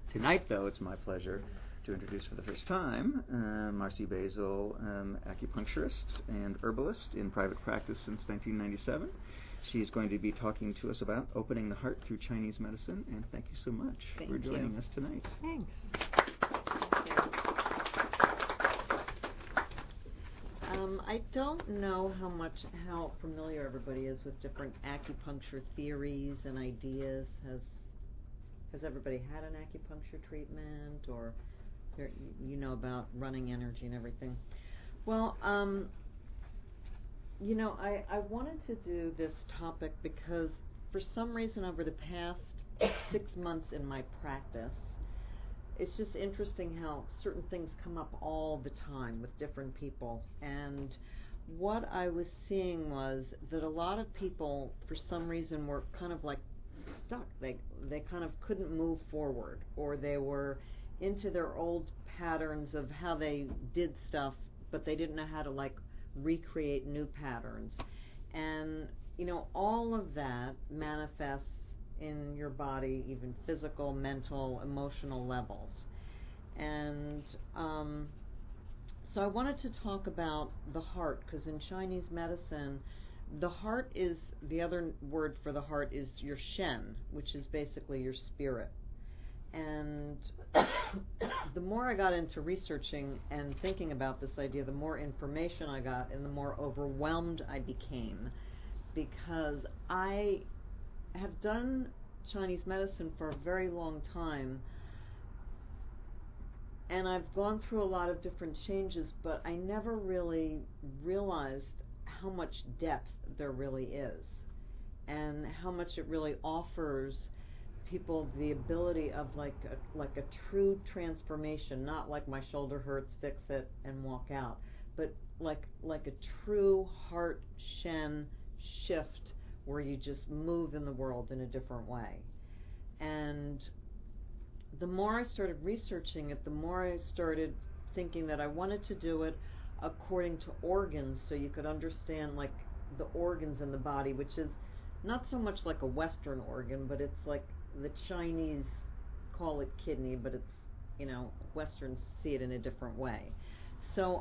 Tonight, though, it's my pleasure to introduce for the first time Marcy Basil, acupuncturist and herbalist in private practice since 1997. She's going to be talking to us about opening the heart through Chinese medicine, and thank you so much for joining us tonight. Thanks. I don't know how familiar everybody is with different acupuncture theories and ideas. Has everybody had an acupuncture treatment, or you know about running energy and everything? Well, I wanted to do this topic because for some reason over the past 6 months in my practice, it's just interesting how certain things come up all the time with different people. And what I was seeing was that a lot of people, for some reason, were kind of like stuck. They kind of couldn't move forward, or they were into their old patterns of how they did stuff, but they didn't know how to like recreate new patterns. And all of that manifests in your body, even physical, mental, emotional levels. And so I wanted to talk about the heart, because in Chinese medicine, the heart is, the other word for the heart is your Shen, which is basically your spirit. And the more I got into researching and thinking about this idea, the more information I got and the more overwhelmed I became, because I have done Chinese medicine for a very long time, and I've gone through a lot of different changes, but I never really realized how much depth there really is, and how much it really offers people the ability of like a true transformation, not like my shoulder hurts, fix it and walk out, but like a true heart Shen shift where you just move in the world in a different way. And the more I started researching it, the more I started thinking that I wanted to do it according to organs, so you could understand like the organs in the body, which is not so much like a Western organ, but it's like the Chinese call it kidney, but it's, Westerns see it in a different way. So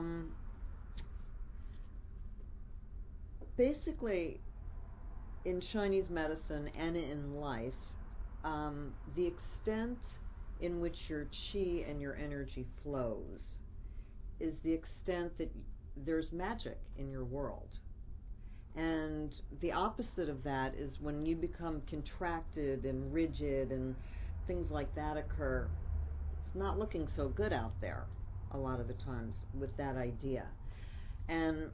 basically, in Chinese medicine and in life, the extent in which your qi and your energy flows is the extent that there's magic in your world. And the opposite of that is when you become contracted and rigid and things like that occur. It's not looking so good out there a lot of the times with that idea. And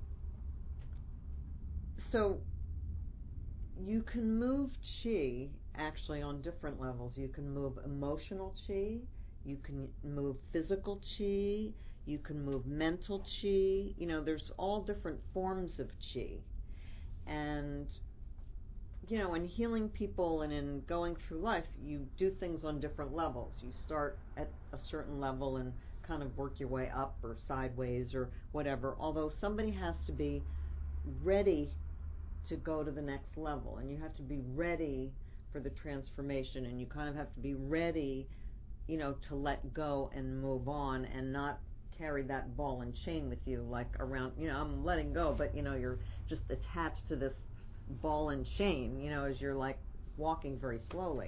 so you can move qi actually on different levels. You can move emotional qi, you can move physical qi, you can move mental qi. There's all different forms of qi. And in healing people and in going through life, you do things on different levels. You start at a certain level and kind of work your way up or sideways or whatever, although somebody has to be ready to go to the next level, and you have to be ready for the transformation, and you kind of have to be ready, to let go and move on and not carry that ball and chain with you, like around, I'm letting go, but you're just attached to this ball and chain, as you're like walking very slowly.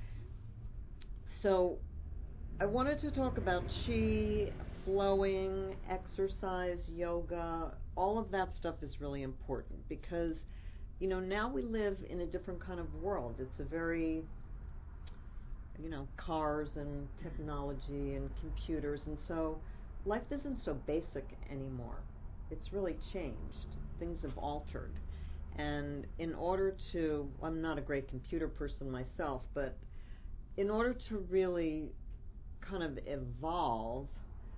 So I wanted to talk about qi, flowing, exercise, yoga. All of that stuff is really important because now we live in a different kind of world. It's a very, cars and technology and computers, and so life isn't so basic anymore. It's really changed. Things have altered. And in order to, I'm not a great computer person myself, but in order to really kind of evolve,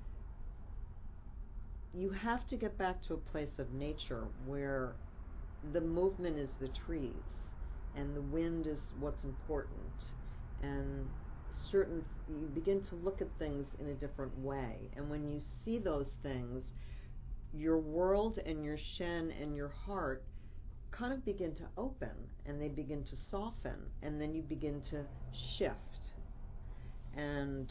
you have to get back to a place of nature where the movement is the trees and the wind is what's important, and you begin to look at things in a different way. And when you see those things, your world and your Shen and your heart kind of begin to open, and they begin to soften, and then you begin to shift. And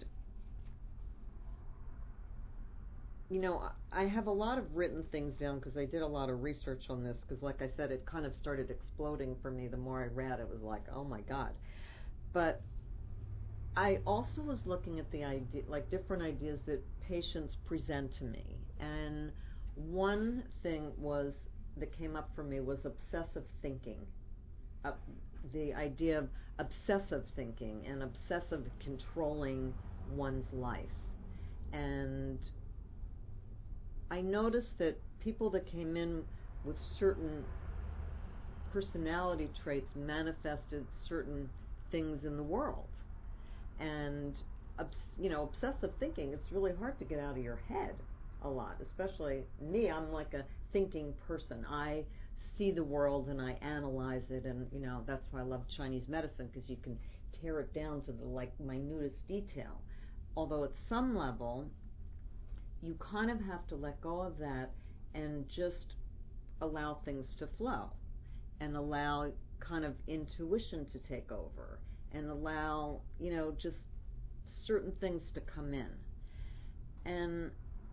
I have a lot of written things down because I did a lot of research on this, because like I said, it kind of started exploding for me. The more I read, it was like, oh my God. But I also was looking at the idea, like different ideas that patients present to me. And one thing that came up for me was obsessive thinking. The idea of obsessive thinking and obsessive controlling one's life. And I noticed that people that came in with certain personality traits manifested certain things in the world. And obsessive thinking, it's really hard to get out of your head a lot. Especially me, I'm like a thinking person. I see the world and I analyze it, and that's why I love Chinese medicine, because you can tear it down to the minutest detail. Although at some level, you kind of have to let go of that and just allow things to flow, and allow kind of intuition to take over, and allow just certain things to come in. And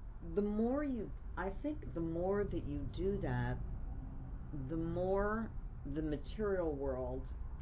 I think the more that you do that, the more the material world,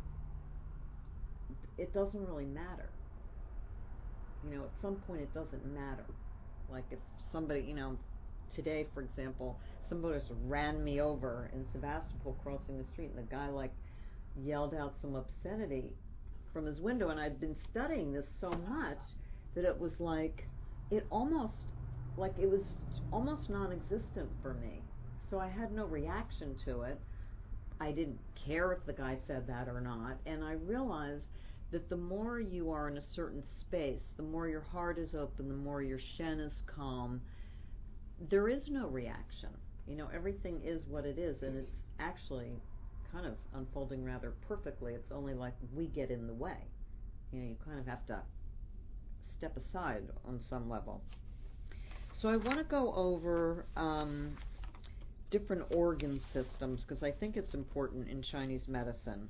it doesn't really matter. At some point it doesn't matter. Like if somebody, today for example, somebody just ran me over in Sebastopol crossing the street, and the guy yelled out some obscenity from his window, and I'd been studying this so much that it was it was almost non-existent for me. So I had no reaction to it. I didn't care if the guy said that or not, and I realized that the more you are in a certain space, the more your heart is open, the more your Shen is calm, there is no reaction. Everything is what it is, and it's actually kind of unfolding rather perfectly. It's only we get in the way. You kind of have to step aside on some level. So I want to go over different organ systems, because I think it's important in Chinese medicine.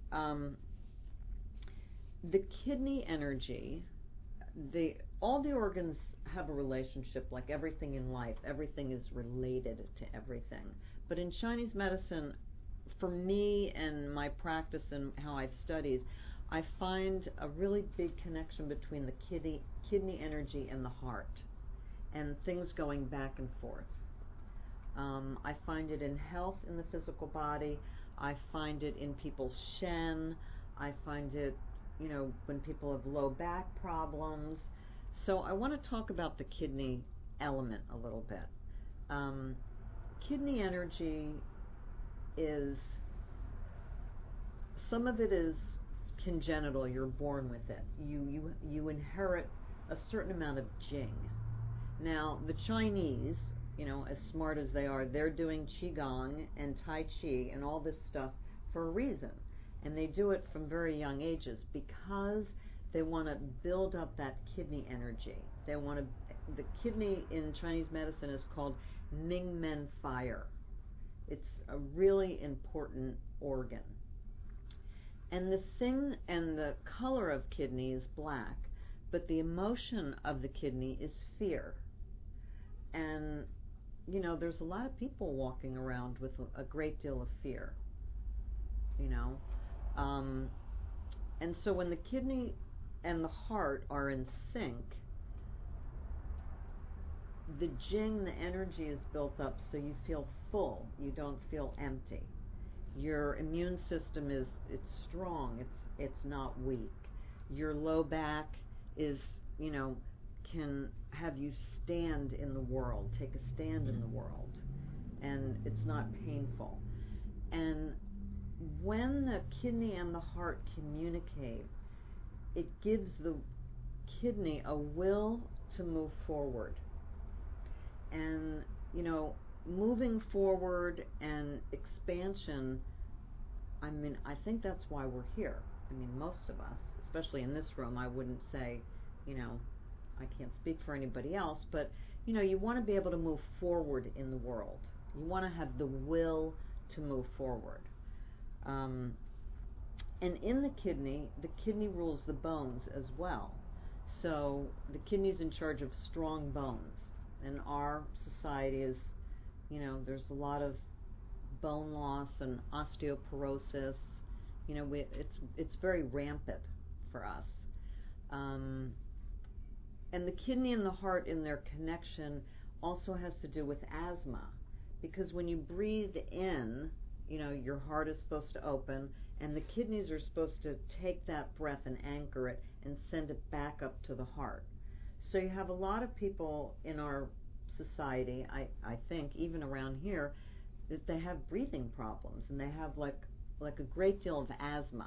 The kidney energy, all the organs have a relationship, like everything in life. Everything is related to everything. But in Chinese medicine, for me and my practice and how I've studied, I find a really big connection between the kidney energy and the heart, and things going back and forth. I find it in health in the physical body. I find it in people's Shen. I find it when people have low back problems. So I want to talk about the kidney element a little bit. Kidney energy is, some of it is congenital, you're born with it. You inherit a certain amount of Jing. Now, the Chinese, as smart as they are, they're doing Qigong and Tai Chi and all this stuff for a reason. And they do it from very young ages because they want to build up that kidney energy. The kidney in Chinese medicine is called Ming Men fire. It's a really important organ. And the color of kidney is black, but the emotion of the kidney is fear. And there's a lot of people walking around with a great deal of fear. And so when the kidney and the heart are in sync, the Jing, the energy is built up, so you feel full. You don't feel empty. Your immune system it's strong. It's not weak. Your low back is, can have you stand in the world, take a stand in the world, and it's not painful. And when the kidney and the heart communicate, it gives the kidney a will to move forward. And, moving forward and expansion, I think that's why we're here. Most of us, especially in this room, I wouldn't say, I can't speak for anybody else, but, you want to be able to move forward in the world. You want to have the will to move forward. And in the kidney rules the bones as well. So the kidney's in charge of strong bones. And our society is, there's a lot of bone loss and osteoporosis. It's very rampant for us. And the kidney and the heart in their connection also has to do with asthma, because when you breathe in, your heart is supposed to open, and the kidneys are supposed to take that breath and anchor it and send it back up to the heart. So you have a lot of people in our society, I think, even around here, that they have breathing problems, and they have like a great deal of asthma.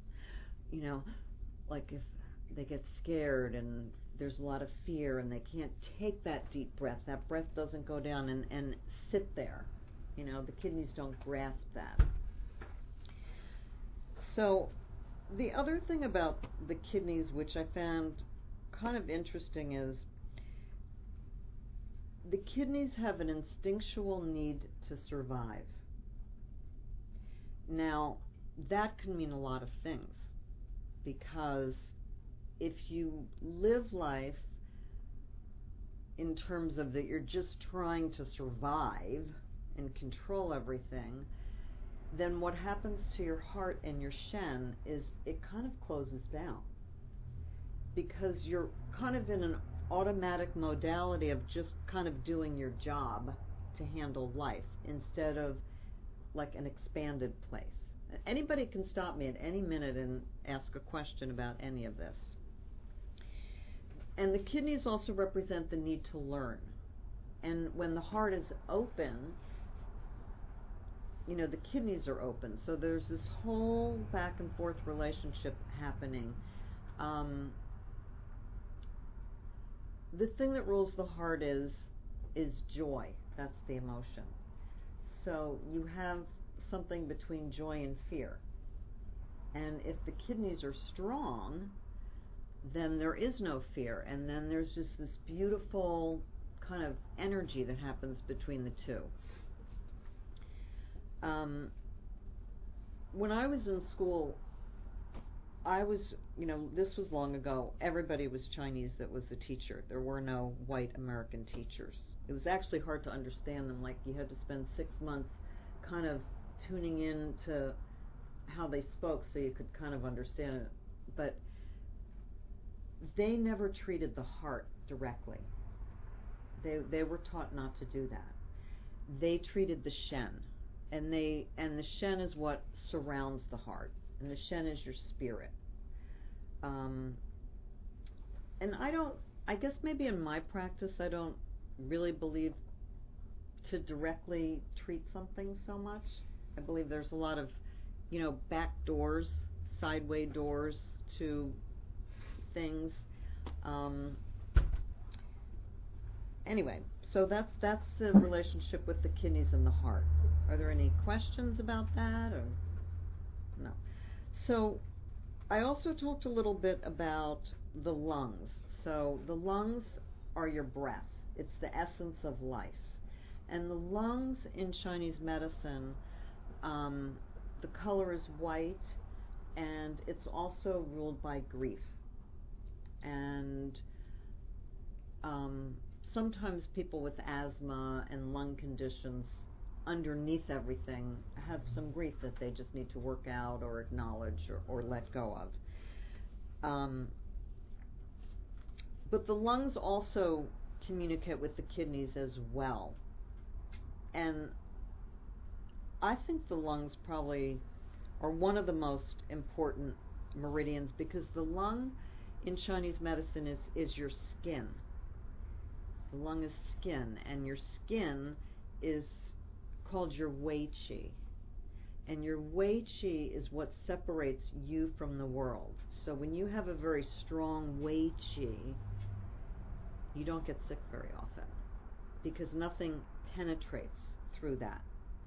Like if they get scared and there's a lot of fear and they can't take that deep breath, that breath doesn't go down and sit there. The kidneys don't grasp that. So the other thing about the kidneys, which I found kind of interesting, is the kidneys have an instinctual need to survive. Now, that can mean a lot of things, because if you live life in terms of that you're just trying to survive and control everything, then what happens to your heart and your shen is it kind of closes down, because you're kind of in an automatic modality of just kind of doing your job to handle life instead of like an expanded place. Anybody can stop me at any minute and ask a question about any of this. And the kidneys also represent the need to learn. And when the heart is open, the kidneys are open. So there's this whole back and forth relationship happening. The thing that rules the heart is joy. That's the emotion. So you have something between joy and fear. And if the kidneys are strong, then there is no fear. And then there's just this beautiful kind of energy that happens between the two. When I was in school, I was, this was long ago, everybody was Chinese that was the teacher. There were no white American teachers. It was actually hard to understand them. Like, you had to spend 6 months kind of tuning in to how they spoke so you could kind of understand it. But they never treated the heart directly. They were taught not to do that. They treated the shen. And the shen is what surrounds the heart. And the shen is your spirit. And I guess maybe in my practice I don't really believe to directly treat something so much. I believe there's a lot of, back doors, sideway doors to things. Anyway, so that's the relationship with the kidneys and the heart. Are there any questions about that, or no? So I also talked a little bit about the lungs. So the lungs are your breath. It's the essence of life. And the lungs in Chinese medicine, the color is white, and it's also ruled by grief. And sometimes people with asthma and lung conditions, underneath everything, have some grief that they just need to work out or acknowledge or let go of. But the lungs also communicate with the kidneys as well. And I think the lungs probably are one of the most important meridians, because the lung in Chinese medicine is your skin. The lung is skin, and your skin is called your Wei Qi. And your Wei Qi is what separates you from the world. So when you have a very strong Wei Qi, you don't get sick very often, because nothing penetrates through that.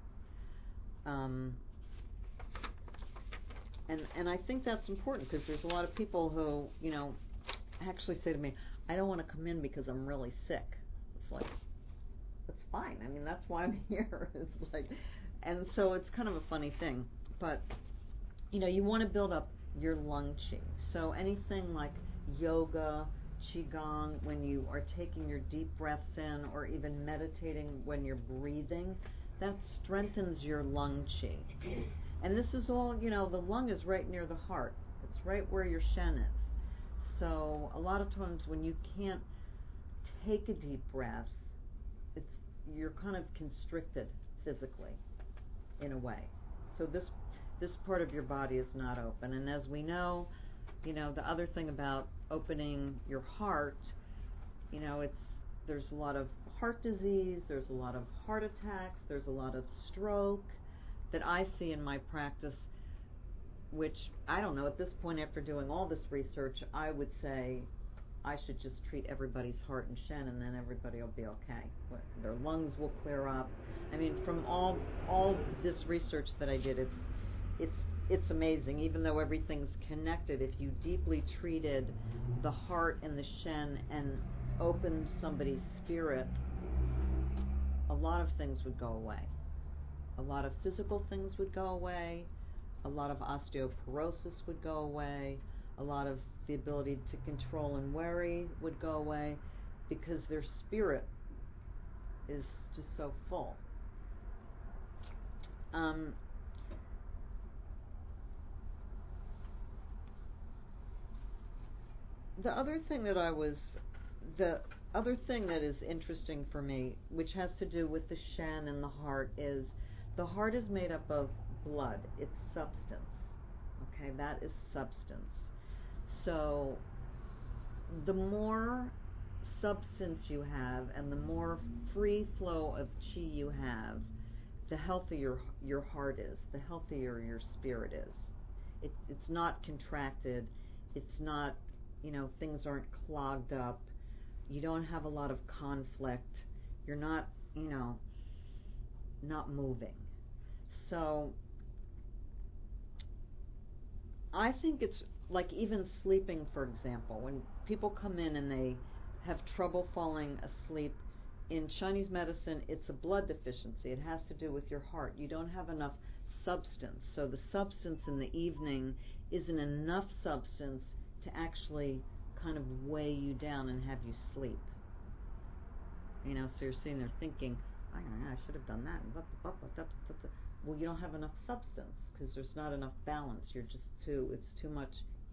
And I think that's important, because there's a lot of people who, actually say to me, I don't want to come in because I'm really sick. It's like, that's fine. I mean, that's why I'm here. It's like, and so it's kind of a funny thing. But, you want to build up your lung qi. So anything like yoga, Qigong, when you are taking your deep breaths in, or even meditating when you're breathing, that strengthens your lung qi. And this is all, the lung is right near the heart. It's right where your Shen is. So a lot of times when you can't take a deep breath, you're kind of constricted physically, in a way. So this part of your body is not open. And as we know, the other thing about opening your heart, there's a lot of heart disease, there's a lot of heart attacks, there's a lot of stroke that I see in my practice, which, I don't know, at this point after doing all this research, I would say I should just treat everybody's heart and Shen, and then everybody will be okay. Their lungs will clear up. I mean, from all this research that I did, it's amazing. Even though everything's connected, if you deeply treated the heart and the Shen and opened somebody's spirit, a lot of things would go away. A lot of physical things would go away. A lot of osteoporosis would go away. A lot of the ability to control and worry would go away, because their spirit is just so full. The other thing that is interesting for me, which has to do with the Shen and the heart, is the heart is made up of blood. It's substance. Okay, that is substance. So the more substance you have and the more free flow of qi you have, the healthier your heart is, the healthier your spirit is. It's not contracted. It's not, things aren't clogged up. You don't have a lot of conflict. You're not, not moving. So I think it's like even sleeping, for example. When people come in and they have trouble falling asleep, in Chinese medicine, it's a blood deficiency. It has to do with your heart. You don't have enough substance. So the substance in the evening isn't enough substance to actually kind of weigh you down and have you sleep. So you're sitting there thinking, I should have done that. Well, you don't have enough substance because there's not enough balance. It's too much,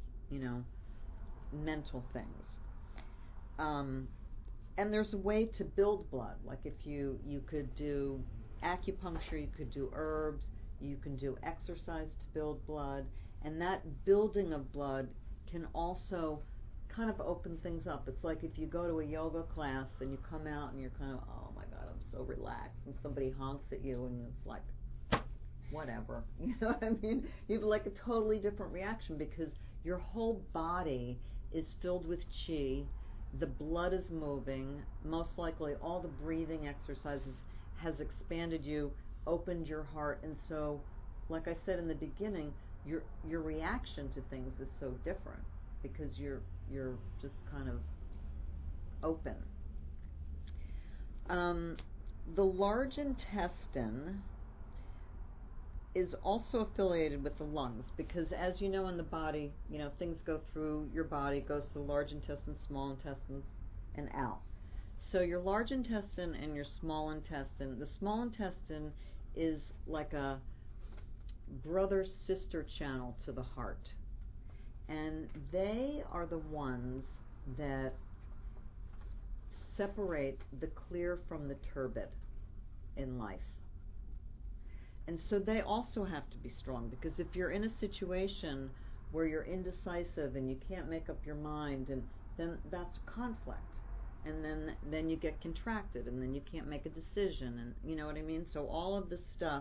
mental things. And there's a way to build blood. Like if you could do acupuncture, you could do herbs, you can do exercise to build blood, and that building of blood can also kind of open things up. It's like if you go to a yoga class and you come out and you're kind of, oh my God, I'm so relaxed, and somebody honks at you and it's like, whatever. You know what I mean? You have like a totally different reaction because your whole body is filled with qi, the blood is moving, most likely all the breathing exercises has expanded you, opened your heart, and so, like I said in the beginning, your reaction to things is so different because you're just kind of open. The large intestine is also affiliated with the lungs because, as you know, in the body, things go through your body, goes to the large intestine, small intestines, and out. So your large intestine and your small intestine, the small intestine is like a brother-sister channel to the heart. And they are the ones that separate the clear from the turbid in life. And so they also have to be strong, because if you're in a situation where you're indecisive and you can't make up your mind, and then that's conflict. And then you get contracted, and then you can't make a decision, and you know what I mean? So all of this stuff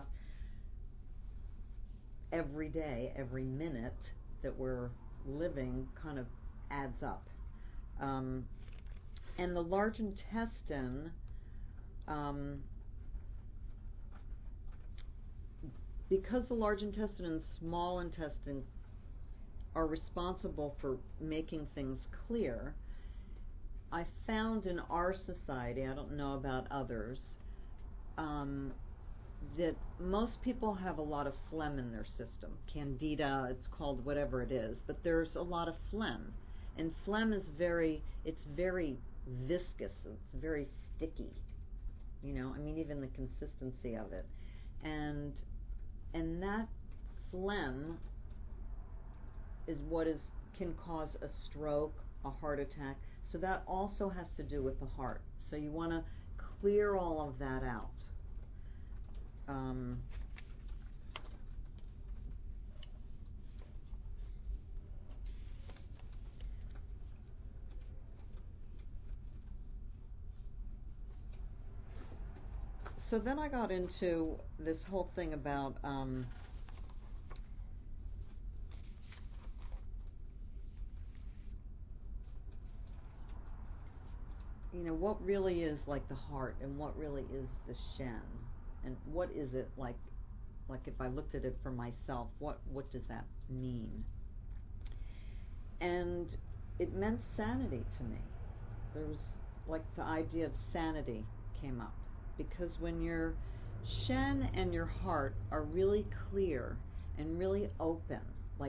every day, every minute that we're living kind of adds up. And the large intestine, because the large intestine and small intestine are responsible for making things clear, I found in our society, I don't know about others, that most people have a lot of phlegm in their system. Candida, it's called whatever it is, but there's a lot of phlegm. And phlegm is it's very viscous, it's very sticky, I mean, even the consistency of it. And that phlegm is what can cause a stroke, a heart attack. So that also has to do with the heart. So you want to clear all of that out. So then I got into this whole thing about what really is like the heart, and what really is the Shen, and what is it like if I looked at it for myself, what does that mean? And it meant sanity to me. There was like the idea of sanity came up, because when your Shen and your heart are really clear and really open,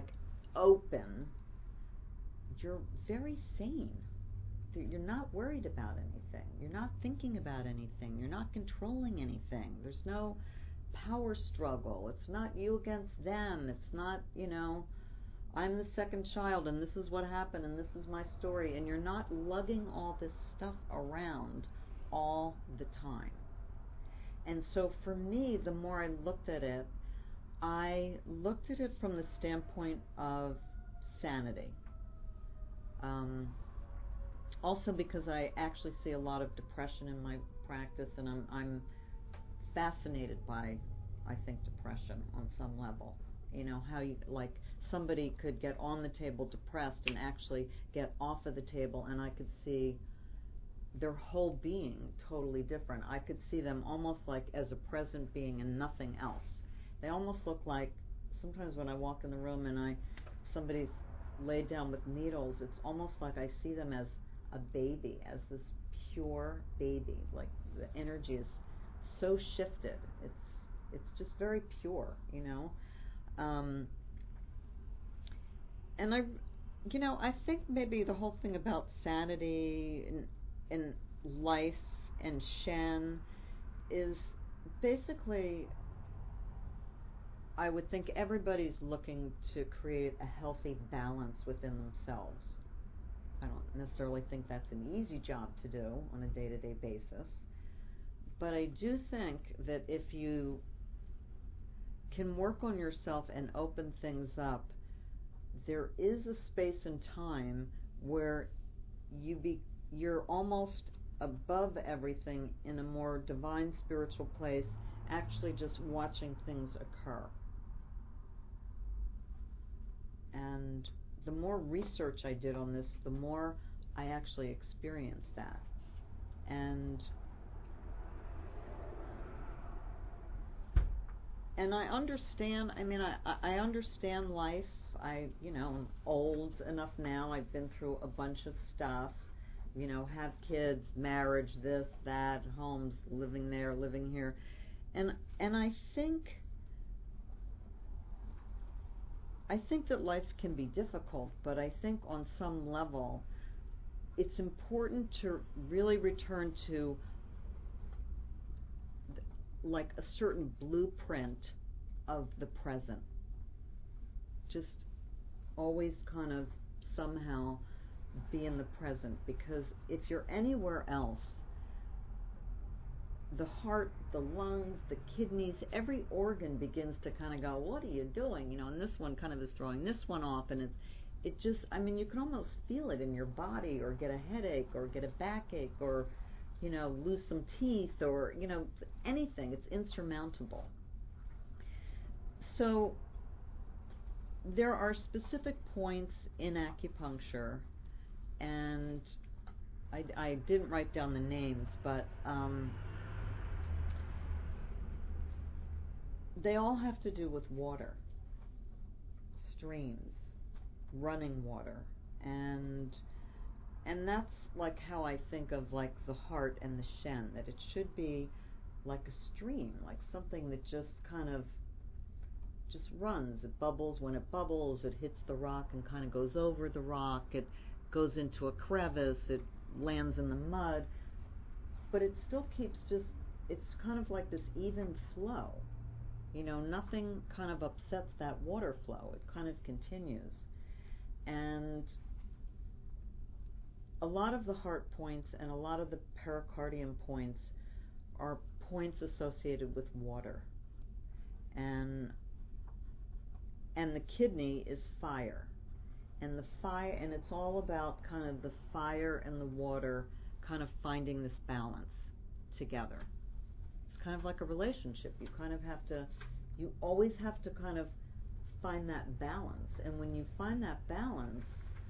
you're very sane. You're not worried about anything. You're not thinking about anything. You're not controlling anything. There's no power struggle. It's not you against them. It's not, I'm the second child and this is what happened and this is my story. And you're not lugging all this stuff around all the time. And so for me, the more I looked at it from the standpoint of sanity. Also because I actually see a lot of depression in my practice, and I'm fascinated by, I think, depression on some level. How you, like, somebody could get on the table depressed and actually get off of the table, and I could see their whole being totally different. I could see them almost like as a present being and nothing else. They almost look like, sometimes when I walk in the room and somebody's laid down with needles, it's almost like I see them as a baby, as this pure baby. Like the energy is so shifted. It's just very pure, And I think maybe the whole thing about sanity in life and Shen is basically, I would think everybody's looking to create a healthy balance within themselves. I don't necessarily think that's an easy job to do on a day-to-day basis, but I do think that if you can work on yourself and open things up, there is a space and time where you're almost above everything in a more divine spiritual place, actually just watching things occur. And the more research I did on this, the more I actually experienced that. And I understand, I understand life. I'm old enough now. I've been through a bunch of stuff. Have kids, marriage, this, that, homes, living there, living here. And I think that life can be difficult, but I think on some level it's important to really return to like a certain blueprint of the present. Just always kind of somehow be in the present, because if you're anywhere else, the heart, the lungs, the kidneys, every organ begins to kind of go, what are you doing? And this one kind of is throwing this one off, and it just, you can almost feel it in your body, or get a headache, or get a backache, or, lose some teeth, or, anything. It's insurmountable. So there are specific points in acupuncture, and I didn't write down the names, but they all have to do with water, streams, running water, and that's like how I think of like the heart and the Shen, that it should be like a stream, like something that just kind of just runs. It bubbles. When it bubbles, it hits the rock and kind of goes over the rock. It goes into a crevice, it lands in the mud, but it still keeps it's kind of like this even flow. Nothing kind of upsets that water flow. It kind of continues. And a lot of the heart points and a lot of the pericardium points are points associated with water. And the kidney is fire. And it's all about kind of the fire and the water kind of finding this balance together. It's kind of like a relationship. You always have to kind of find that balance. And when you find that balance,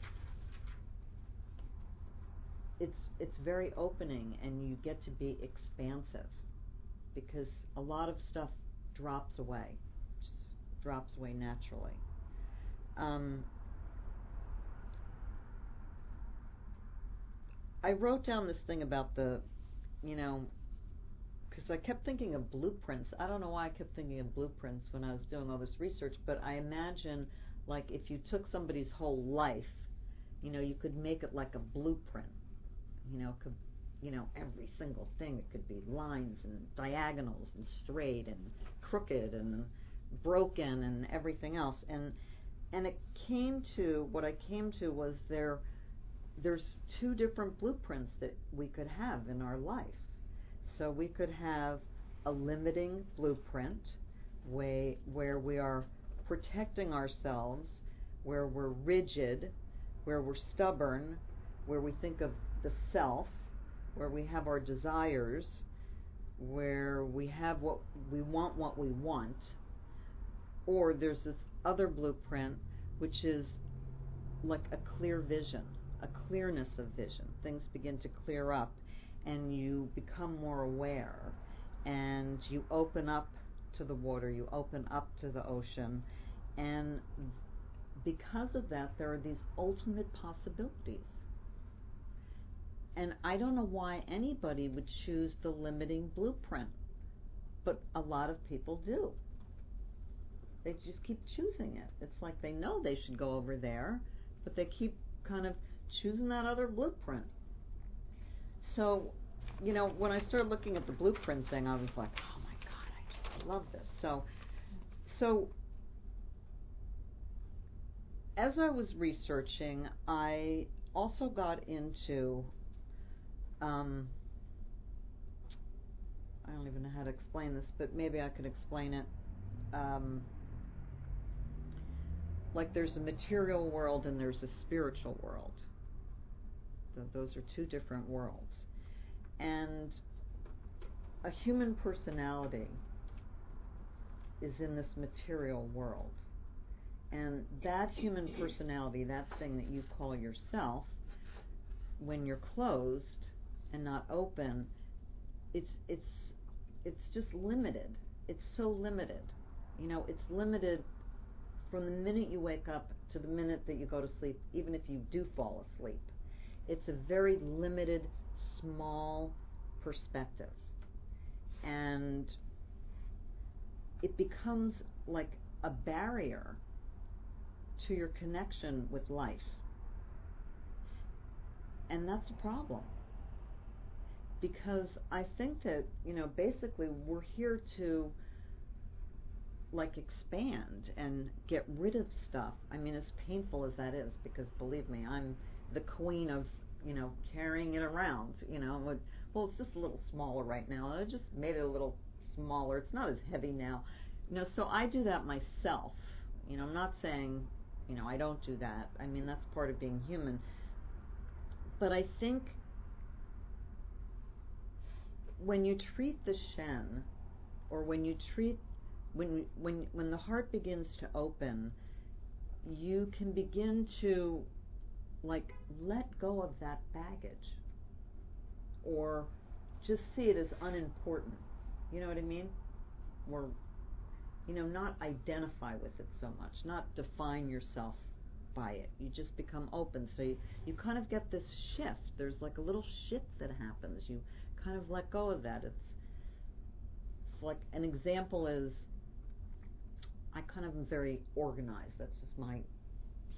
it's very opening, and you get to be expansive, because a lot of stuff drops away, just drops away naturally. I wrote down this thing about because I kept thinking of blueprints. I don't know why I kept thinking of blueprints when I was doing all this research, but I imagine, like, if you took somebody's whole life, you could make it like a blueprint. Every single thing. It could be lines and diagonals and straight and crooked and broken and everything else. And what I came to was there's two different blueprints that we could have in our life. So we could have a limiting blueprint where we are protecting ourselves, where we're rigid, where we're stubborn, where we think of the self, where we have our desires, where we have what we want. Or there's this other blueprint, which is like a clear vision, a clearness of vision. Things begin to clear up, and you become more aware, and you open up to the water, you open up to the ocean, and because of that, there are these ultimate possibilities. And I don't know why anybody would choose the limiting blueprint, but a lot of people do. They just keep choosing it. It's like they know they should go over there, but they keep kind of choosing that other blueprint. So, when I started looking at the blueprint thing, I was like, oh my God, I just love this. So as I was researching, I also got into I don't even know how to explain this, but maybe I could explain it. Like, there's a material world and there's a spiritual world. Those are two different worlds. And a human personality is in this material world. And that human personality, that thing that you call yourself, when you're closed and not open, it's just limited. It's so limited. It's limited from the minute you wake up to the minute that you go to sleep, even if you do fall asleep. It's a very limited, small perspective. And it becomes like a barrier to your connection with life. And that's a problem. Because I think that, basically we're here to, like, expand and get rid of stuff. I mean, as painful as that is, because believe me, I'm the queen of, carrying it around, well, it's just a little smaller right now. I just made it a little smaller. It's not as heavy now. So I do that myself. I'm not saying, I don't do that. I mean, that's part of being human. But I think when you treat the Shen, or when you treat, when the heart begins to open, you can begin to, like, let go of that baggage, or just see it as unimportant. You know what I mean? Or, not identify with it so much, not define yourself by it. You just become open. So you kind of get this shift. There's like a little shift that happens. You kind of let go of that. It's like, an example is, I kind of am very organized. That's just my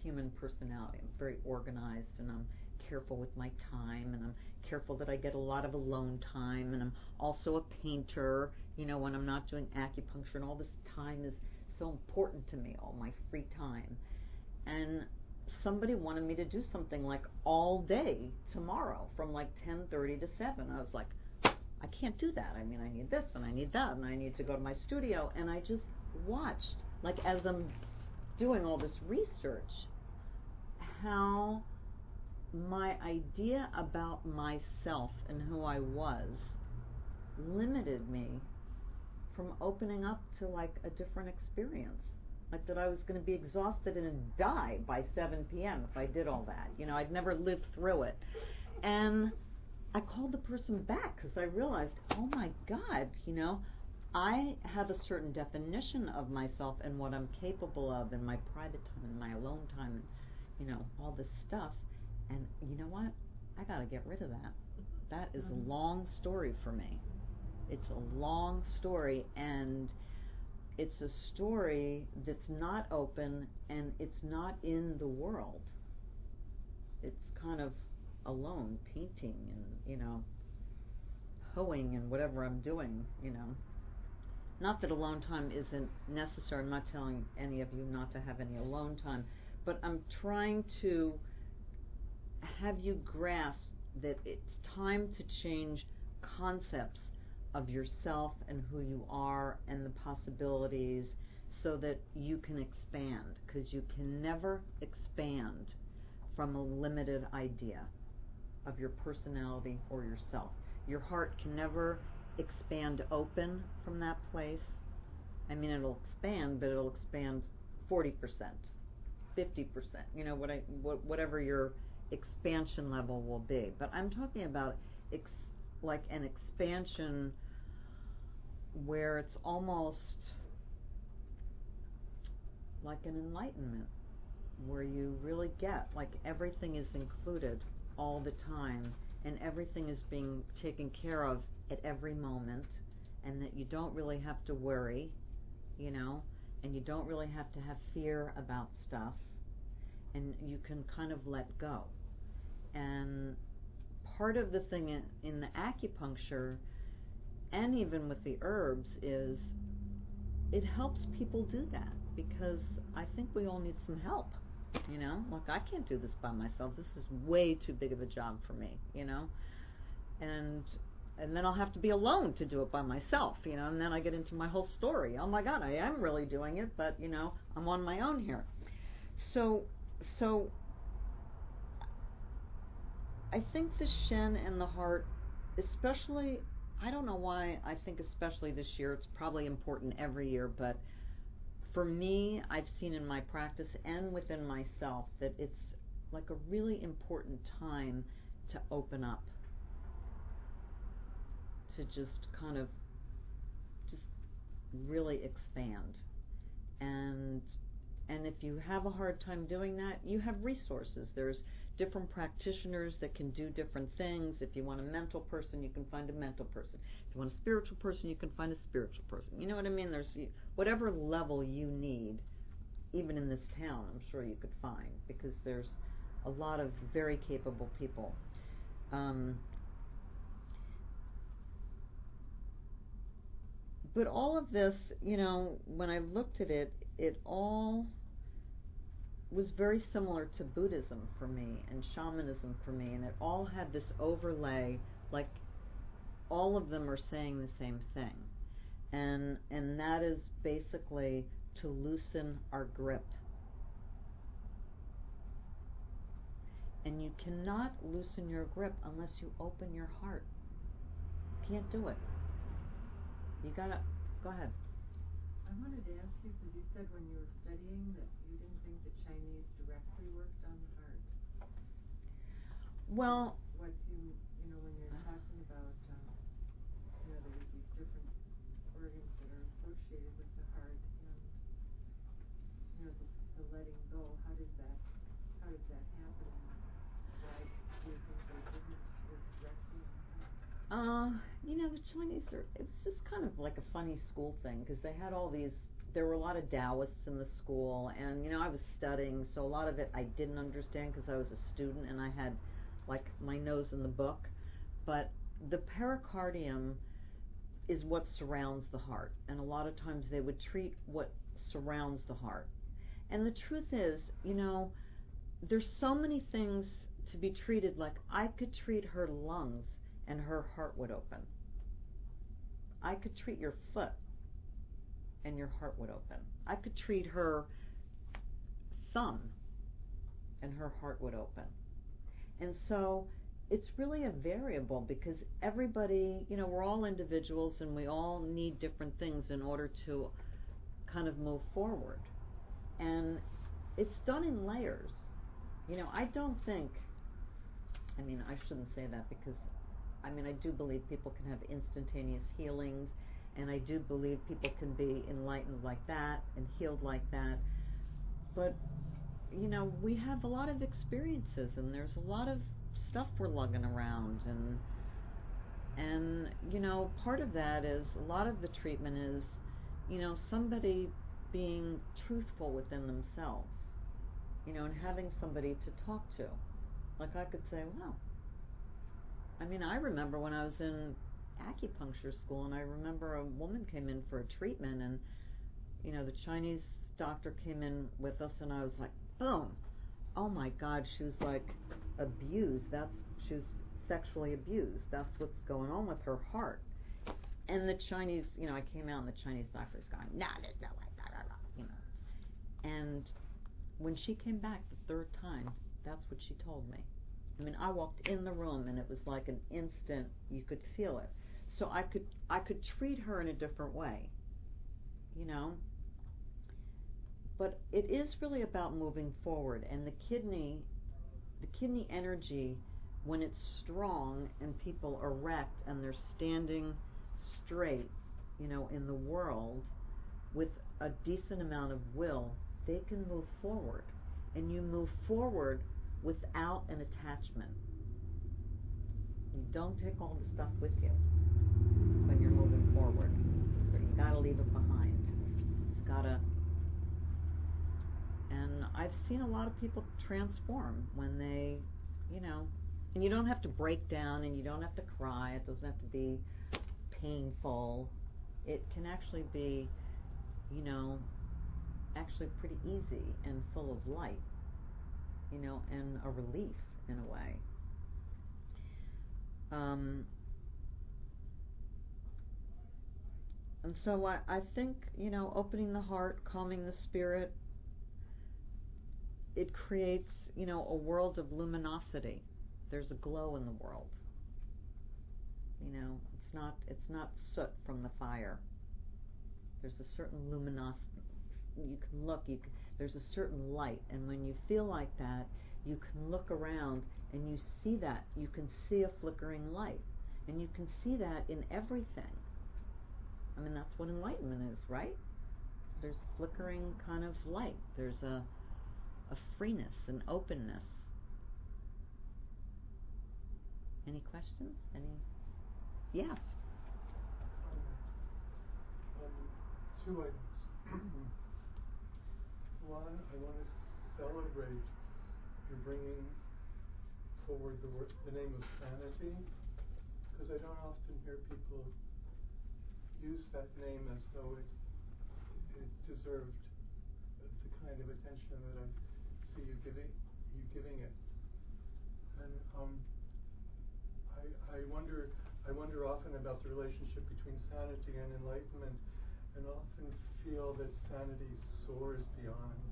human personality. I'm very organized, and I'm careful with my time, and I'm careful that I get a lot of alone time, and I'm also a painter, when I'm not doing acupuncture, and all this time is so important to me, all my free time. And somebody wanted me to do something like all day tomorrow from like 10:30 to 7. I was like, I can't do that. I mean, I need this and I need that and I need to go to my studio. And I just watched, like as I'm doing all this research, how my idea about myself and who I was limited me from opening up to like a different experience. Like that I was going to be exhausted and die by 7 p.m. if I did all that. I'd never lived through it. And I called the person back because I realized, oh my God, I have a certain definition of myself and what I'm capable of in my private time and my alone time and, all this stuff. And you know what? I got to get rid of that. That is a long story for me. It's a long story, and it's a story that's not open, and it's not in the world. It's kind of alone, painting and, hoeing and whatever I'm doing, Not that alone time isn't necessary. I'm not telling any of you not to have any alone time, but I'm trying to have you grasp that it's time to change concepts of yourself and who you are and the possibilities so that you can expand, because you can never expand from a limited idea of your personality or yourself. Your heart can never expand open from that place. I mean, it'll expand, but it'll expand 40%, 50%, whatever your expansion level will be. But I'm talking about like an expansion where it's almost like an enlightenment, where you really get like everything is included all the time and everything is being taken care of at every moment, and that you don't really have to worry, and you don't really have to have fear about stuff, and you can kind of let go. And part of the thing in the acupuncture and even with the herbs is it helps people do that, because I think we all need some help. Look, I can't do this by myself. This is way too big of a job for me, and then I'll have to be alone to do it by myself, and then I get into my whole story. Oh my God, I am really doing it, but I'm on my own here. So I think the Shen and the heart, especially, I don't know why I think especially this year, it's probably important every year, but for me, I've seen in my practice and within myself that it's like a really important time to open up, to just kind of just really expand. And if you have a hard time doing that, you have resources. There's different practitioners that can do different things. If you want a mental person, you can find a mental person. If you want a spiritual person, you can find a spiritual person. You know what I mean? There's whatever level you need, even in this town, I'm sure you could find, because there's a lot of very capable people. But all of this, when I looked at it, it all was very similar to Buddhism for me and shamanism for me, and it all had this overlay, like all of them are saying the same thing, and that is basically to loosen our grip. And you cannot loosen your grip unless you open your heart. You can't do it. You gotta, go ahead. I wanted to ask you, because you said when you were studying that you didn't think the Chinese directly worked on the heart. Well, what you when you're talking about, there's these different organs that are associated with the heart, and the letting go. How does that happen? Why do you think they didn't work directly on the heart? The Chinese it's just kind of like a funny school thing, because they had all these there were a lot of Taoists in the school, and I was studying, so a lot of it I didn't understand because I was a student and I had like my nose in the book. But the pericardium is what surrounds the heart, and a lot of times they would treat what surrounds the heart. And the truth is, there's so many things to be treated. Like, I could treat her lungs and her heart would open. I could treat your foot and your heart would open. I could treat her thumb and her heart would open. And so it's really a variable, because everybody, we're all individuals and we all need different things in order to kind of move forward. And it's done in layers. I don't think, I shouldn't say that, because I do believe people can have instantaneous healings, and I do believe people can be enlightened like that and healed like that. But, we have a lot of experiences, and there's a lot of stuff we're lugging around, and part of that is, a lot of the treatment is, somebody being truthful within themselves, and having somebody to talk to. Like, I could say, wow, I remember when I was in acupuncture school, and I remember a woman came in for a treatment, and the Chinese doctor came in with us, and I was like, boom, oh my God, she was like abused. She was sexually abused. That's what's going on with her heart. And the Chinese, I came out and the Chinese doctor's going, no, there's no way, blah, blah, blah, And when she came back the third time, that's what she told me. I walked in the room and it was like an instant, you could feel it. So I could treat her in a different way, But it is really about moving forward, and the kidney energy, when it's strong and people are erect and they're standing straight, in the world with a decent amount of will, they can move forward. And you move forward without an attachment. You don't take all the stuff with you when you're moving forward. You gotta leave it behind. It's gotta. And I've seen a lot of people transform when they, and you don't have to break down and you don't have to cry. It doesn't have to be painful. It can actually be, actually pretty easy and full of light, and a relief in a way. And so I think, opening the heart, calming the spirit, it creates, a world of luminosity. There's a glow in the world. It's not soot from the fire. There's a certain luminosity. You can look, there's a certain light, and when you feel like that, you can look around and you see that. You can see a flickering light, and you can see that in everything. That's what enlightenment is, right? There's flickering kind of light. There's a freeness, an openness. Any questions? Yes. Two items. One, I want to celebrate your bringing forward the name of sanity, because I don't often hear people use that name as though it deserved the kind of attention that I see you giving it. And I wonder often about the relationship between sanity and enlightenment, and often feel that sanity soars beyond,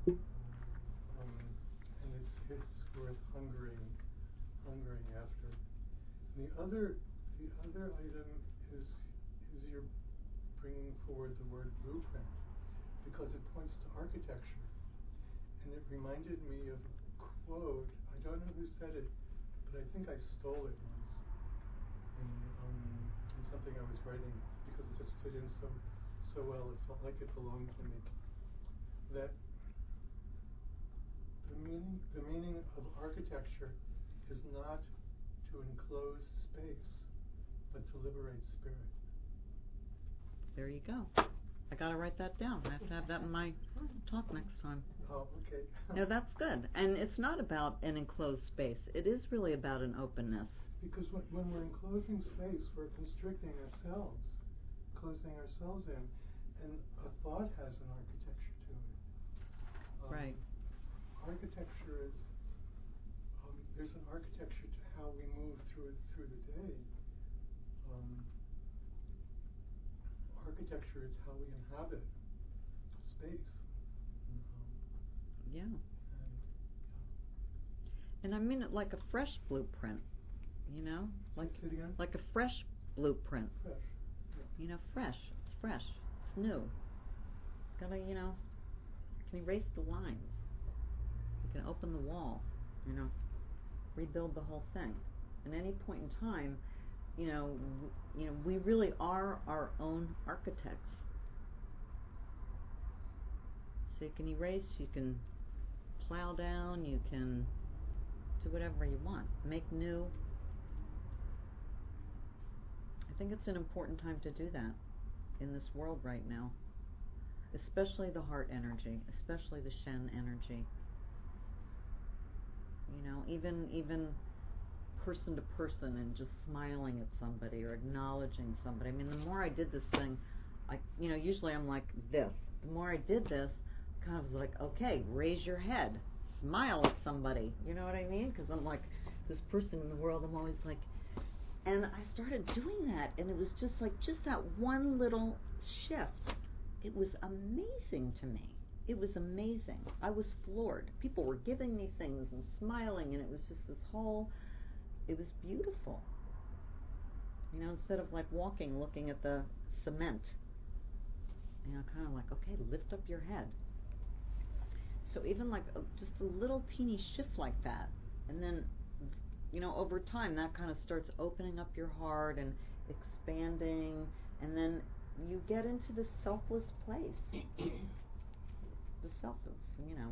and it's worth hungering after. And the other item is you're bringing forward the word blueprint, because it points to architecture, and it reminded me of a quote. I don't know who said it, but I think I stole it once in something I was writing, because it just fit in so well. It felt like it belonged to me. That the meaning of architecture is not to enclose space, but to liberate spirit. There you go. I gotta write that down. I have to have that in my talk next time. Oh, okay. No, that's good. And it's not about an enclosed space. It is really about an openness. Because when we're enclosing space, we're constricting ourselves, closing ourselves in, and a thought has an architecture to it. Right. Architecture is there's an architecture to how we move through the day. Architecture is how we inhabit space. Yeah. And I mean it like a fresh blueprint, you know? Say it again? Like a fresh blueprint. Fresh. Yeah. You know, fresh. It's fresh. It's new. Gotta, you know, can erase the lines. You can open the wall, you know, rebuild the whole thing. At any point in time, you know, we really are our own architects. So you can erase, you can plow down, you can do whatever you want. Make new. I think it's an important time to do that in this world right now. Especially the heart energy, especially the Shen energy. You know, even person to person and just smiling at somebody or acknowledging somebody. I mean, the more I did this thing, usually I'm like this. The more I did this, kind of was like, okay, raise your head, smile at somebody. You know what I mean? Because I'm like this person in the world. I'm always like, and I started doing that, and it was just that one little shift. It was amazing to me. It was amazing. I was floored. People were giving me things and smiling, and it was just this whole. It was beautiful. You know, instead of like walking, looking at the cement. You know, kind of like, okay, lift up your head. So even like just a little teeny shift like that, and then, you know, over time that kind of starts opening up your heart and expanding, and then you get into this selfless place. The selfless, you know.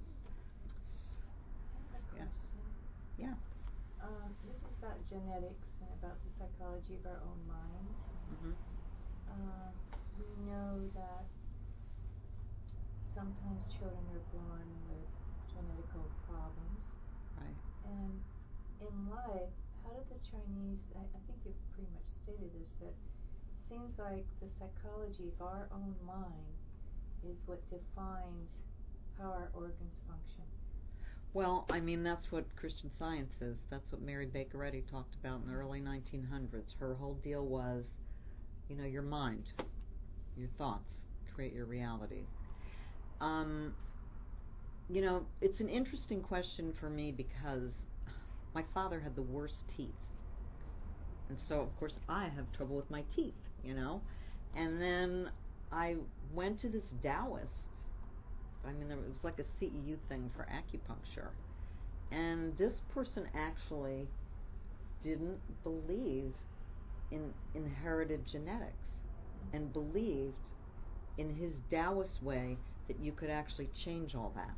Yeah. Yeah. This is about genetics and about the psychology of our own minds. Mm-hmm. We know that sometimes children are born with genetical problems. Right. And in life, how do the Chinese, I think you've pretty much stated this, but it seems like the psychology of our own mind is what defines how our organs function. Well, I mean, that's what Christian Science is. That's what Mary Baker Eddy talked about in the early 1900s. Her whole deal was, you know, your mind, your thoughts create your reality. You know, it's an interesting question for me because my father had the worst teeth. And so, of course, I have trouble with my teeth, you know. And then I went to this Taoist. I mean, it was like a CEU thing for acupuncture. And this person actually didn't believe in inherited genetics and believed in his Taoist way that you could actually change all that.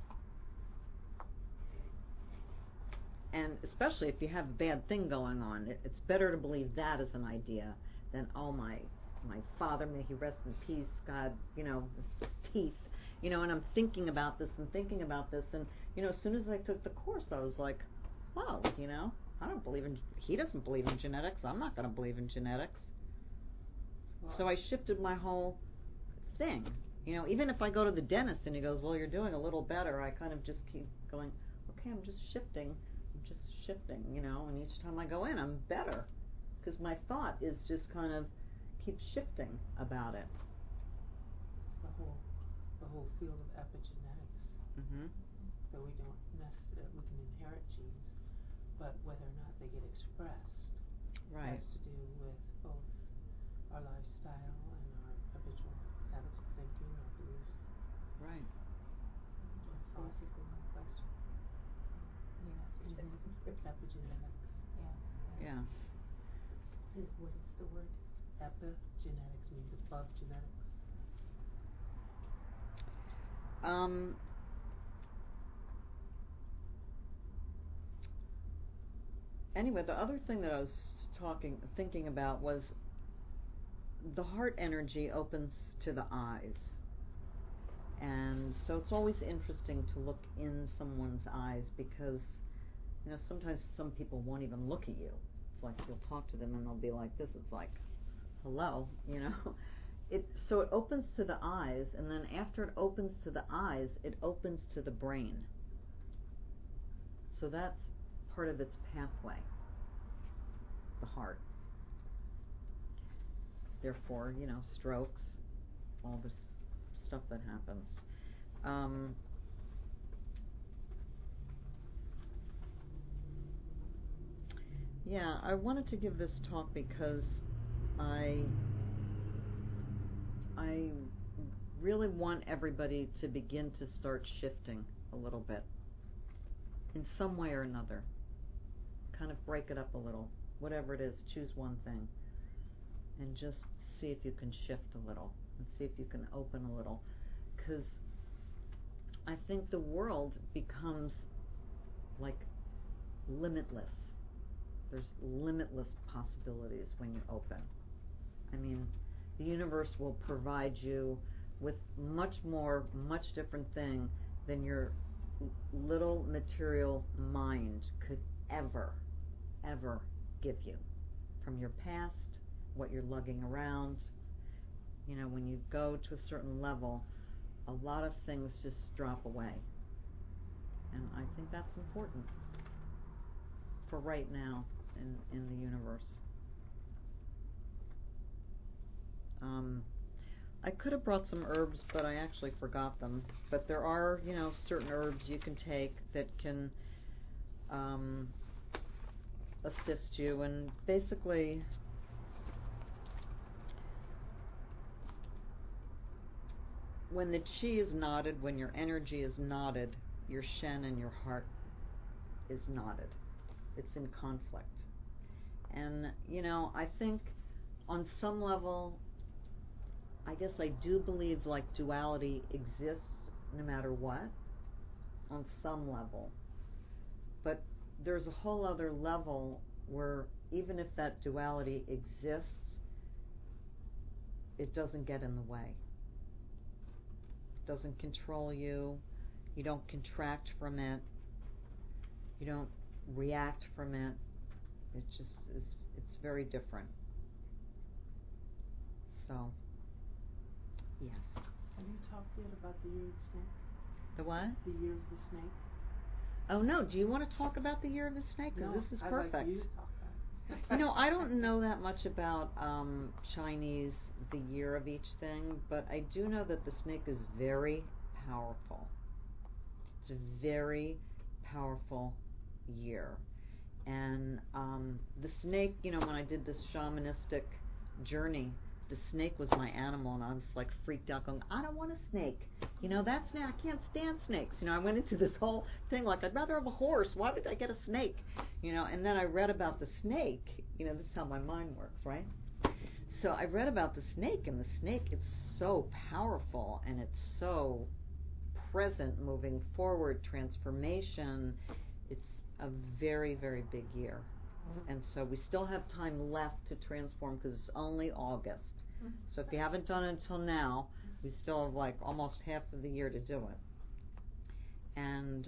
And especially if you have a bad thing going on, it's better to believe that as an idea than, oh, my father, may he rest in peace, God, you know, his teeth. You know, and I'm thinking about this, and, you know, as soon as I took the course, I was like, whoa, you know, he doesn't believe in genetics, I'm not going to believe in genetics. Wow. So I shifted my whole thing. You know, even if I go to the dentist and he goes, well, you're doing a little better, I kind of just keep going, okay, I'm just shifting, you know, and each time I go in, I'm better. Because my thought is just kind of keeps shifting about it. It's the whole field of epigenetics. Mm-hmm. That we don't necessarily, we can inherit genes, but whether or not they get expressed has to do with both our lifestyle and our habitual habits of thinking, our beliefs. Right. That's basically my question. Yes. Epigenetics. Yeah. What is the word? Epigenetics means above genetics. Anyway, the other thing that I was thinking about was the heart energy opens to the eyes. And so it's always interesting to look in someone's eyes because, sometimes some people won't even look at you. It's like you'll talk to them and they'll be like this. It's like, hello, So it opens to the eyes, and then after it opens to the eyes, it opens to the brain. So that's part of its pathway, the heart. Therefore, strokes, all this stuff that happens. Yeah, I wanted to give this talk because I really want everybody to begin to start shifting a little bit in some way or another. Kind of break it up a little. Whatever it is, choose one thing and just see if you can shift a little and see if you can open a little, because I think the world becomes like limitless. There's limitless possibilities when you open. I mean, the universe will provide you with much more, much different thing than your little material mind could ever give you. From your past, what you're lugging around. When you go to a certain level, a lot of things just drop away. And I think that's important for right now in the universe. I could have brought some herbs, but I actually forgot them. But there are, certain herbs you can take that can assist you. And basically, when the chi is knotted, when your energy is knotted, your Shen and your heart is knotted. It's in conflict. And, I think on some level, I guess I do believe like duality exists no matter what, on some level. But there's a whole other level where even if that duality exists, it doesn't get in the way. It doesn't control you. You don't contract from it. You don't react from it. It just is, it's very different. So, yes. Have you talked yet about the year of the snake? The what? The year of the snake. Oh no, do you want to talk about the year of the snake? Because No, this is I'd perfect. like you to talk about it. I don't know that much about Chinese, the year of each thing, but I do know that the snake is very powerful. It's a very powerful year. And the snake, when I did this shamanistic journey, the snake was my animal, and I was like freaked out going, I don't want a snake. That snake, I can't stand snakes. I went into this whole thing like, I'd rather have a horse. Why would I get a snake? And then I read about the snake. This is how my mind works, right? So I read about the snake, and the snake is so powerful, and it's so present, moving forward, transformation. It's a very, very big year. And so we still have time left to transform because it's only August. So if you haven't done it until now, we still have like almost half of the year to do it. And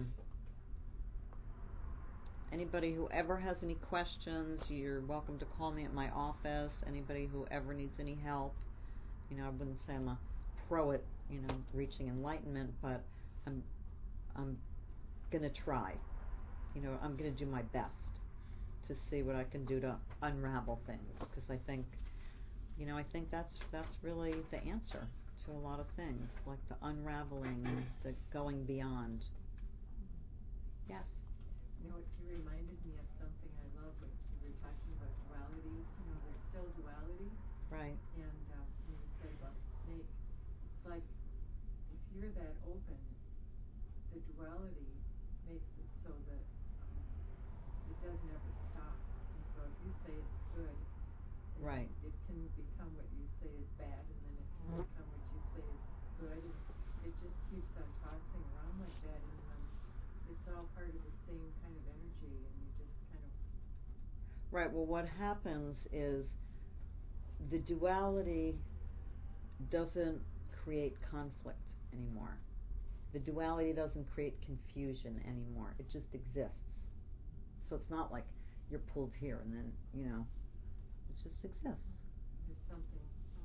anybody who ever has any questions, you're welcome to call me at my office. Anybody who ever needs any help, I wouldn't say I'm a pro at reaching enlightenment, but I'm gonna try. I'm gonna do my best to see what I can do to unravel things, because I think that's really the answer to a lot of things, like the unraveling and the going beyond. Yes. You reminded me of something I love when you were talking about duality. There's still duality. Right. And when you said about the snake, it's like if you're that open, the duality makes it so that it doesn't ever stop. And so if you say it's good, right, it can become what you say is bad, and then it can become what you say is good, and it just keeps on tossing around like that, and it's all part of the same kind of energy, and you just kind of... Right, well what happens is the duality doesn't create conflict anymore. The duality doesn't create confusion anymore. It just exists. So it's not like you're pulled here and then, it just exists. There's something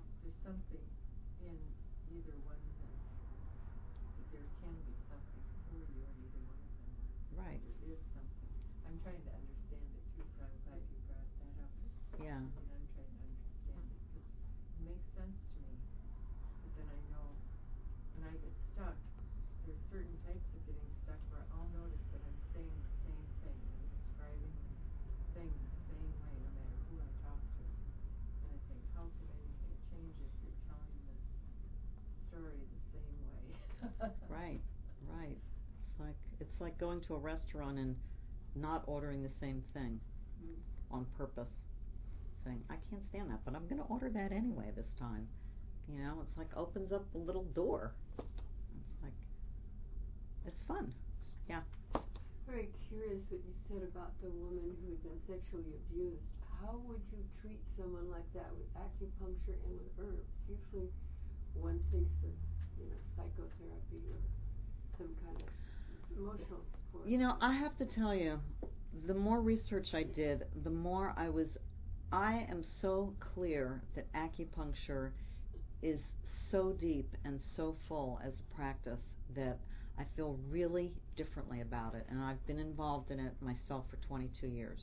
in either one of them. There can be something for you in either one of them. Right. There is something. I'm trying to understand it too, so I'm glad you brought that up. Yeah. And I'm trying to understand it because it makes sense to me. But then I know when I get stuck, there's certain types of getting stuck where I'll notice that I'm saying the same thing. I'm describing this thing the same way no matter who I talk to. And I think, how could anything change if you're telling this story the same way? Right. It's like going to a restaurant and not ordering the same thing on purpose. Saying, I can't stand that, but I'm going to order that anyway this time. It's like opens up a little door. It's like, it's fun. Yeah. Very curious what you said about the woman who had been sexually abused. How would you treat someone like that with acupuncture and with herbs? Usually one thinks of, psychotherapy or some kind of emotional support. I have to tell you, the more research I did, the more I am so clear that acupuncture is so deep and so full as a practice that I feel really differently about it, and I've been involved in it myself for 22 years.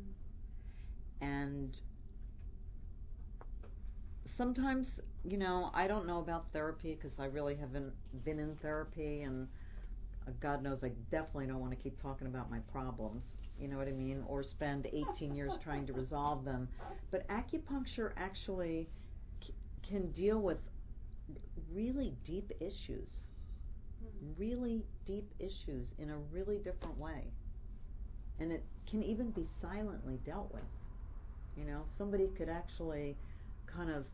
And sometimes, I don't know about therapy because I really haven't been in therapy, and God knows I definitely don't want to keep talking about my problems, you know what I mean, or spend 18 years trying to resolve them. But acupuncture actually can deal with really deep issues in a really different way. And it can even be silently dealt with. Somebody could actually kind of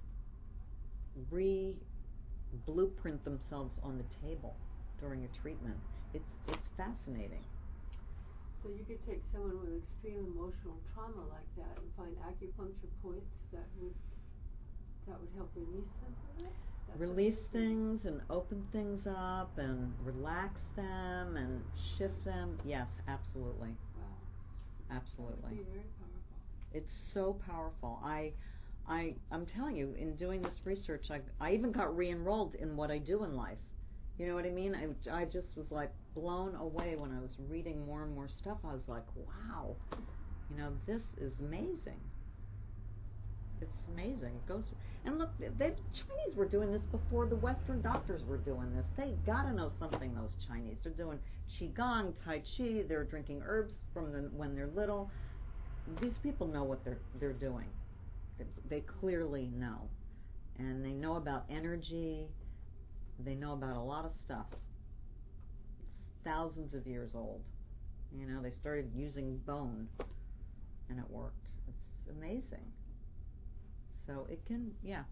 blueprint themselves on the table during a treatment. It's fascinating. So you could take someone with extreme emotional trauma like that and find acupuncture points that would help release them from it? Release things and open things up and relax them and shift them. Yes, absolutely. Wow. Absolutely. That would be very powerful. It's so powerful. I'm telling you, in doing this research, I even got re-enrolled in what I do in life. You know what I mean? I just was like blown away when I was reading more and more stuff. I was like, wow, this is amazing. It's amazing. It goes, and look, the Chinese were doing this before the Western doctors were doing this. They gotta know something. Those Chinese, they're doing qigong, tai chi. They're drinking herbs from when they're little. These people know what they're doing. They clearly know, and they know about energy. They know about a lot of stuff. It's thousands of years old. They started using bone, and it worked. It's amazing. So it can, yeah.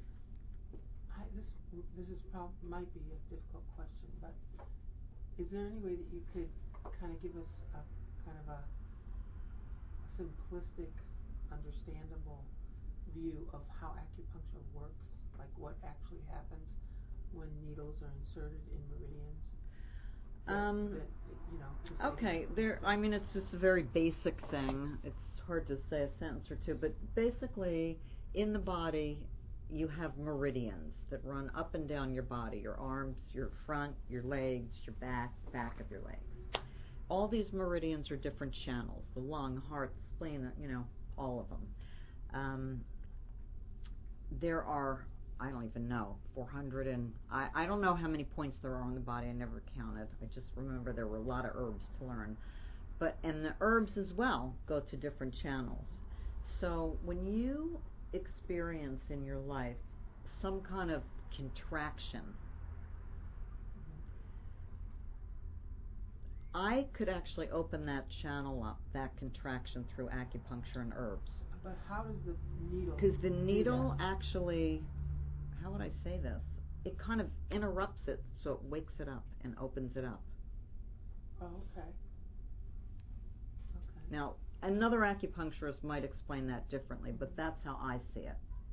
This might be a difficult question, but is there any way that you could kind of give us a kind of a simplistic, understandable view of how acupuncture works, like what actually happens when needles are inserted in meridians? Okay, it's just a very basic thing. It's hard to say a sentence or two, but basically, in the body, you have meridians that run up and down your body, your arms, your front, your legs, your back of your legs. All these meridians are different channels, the lung, heart, spleen, all of them. There are, I don't even know, 400 and, I don't know how many points there are in the body, I never counted. I just remember there were a lot of herbs to learn. And the herbs as well go to different channels. So when you experience in your life some kind of contraction, I could actually open that channel up, that contraction, through acupuncture and herbs. But how does the needle... Because the needle actually, how would I say this? It kind of interrupts it, so it wakes it up and opens it up. Oh, okay. Now, another acupuncturist might explain that differently, but that's how I see it.